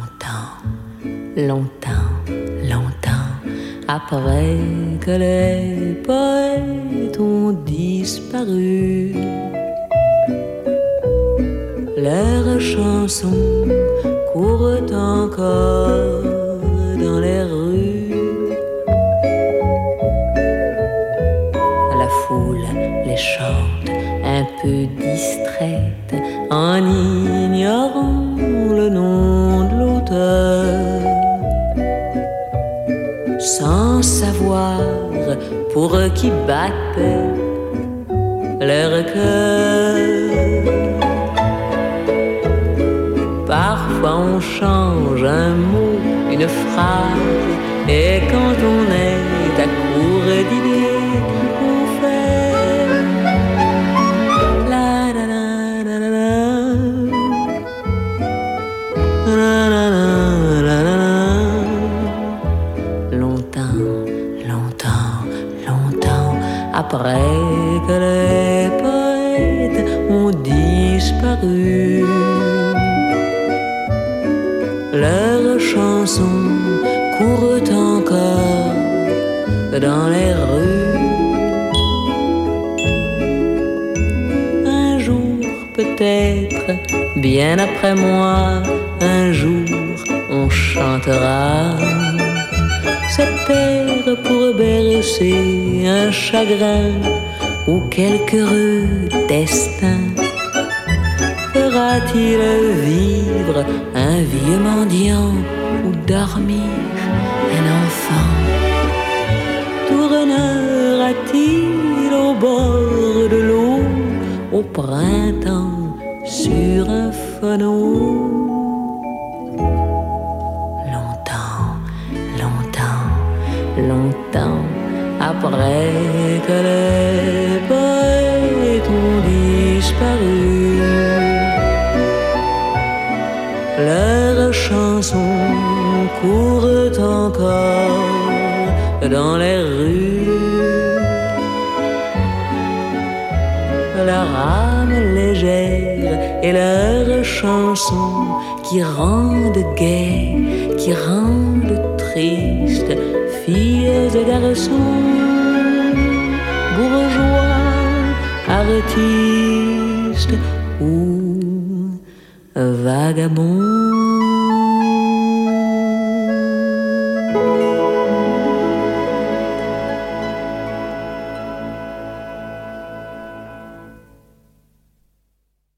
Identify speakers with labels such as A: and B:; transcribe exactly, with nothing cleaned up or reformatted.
A: longtemps, longtemps, longtemps, après que les poètes ont disparu, leurs chansons courent encore dans les rues. La foule les chante un peu distraite en ignorant le nom de l'auteur, sans savoir pour qui battait leur cœur. Parfois on change un mot, une phrase, et quand on est à court d'idées, on fait la la la la la la la la la la la. Longtemps, longtemps, longtemps, après que les poètes ont disparu, leurs chansons courent encore dans les rues. Un jour peut-être, bien après moi, un jour on chantera cet air pour bercer un chagrin ou quelque rude destin. Fera-t-il vivre un vieux mendiant ou dormir un enfant? Tournera-t-il au bord de l'eau au printemps sur un fanau? Longtemps, longtemps, longtemps après que les poètes ont disparu, leurs chansons courent encore dans les rues. Leur âme légère et leurs chansons qui rendent gais, qui rendent tristes, filles et garçons, bourgeois, artistes ou vagabond.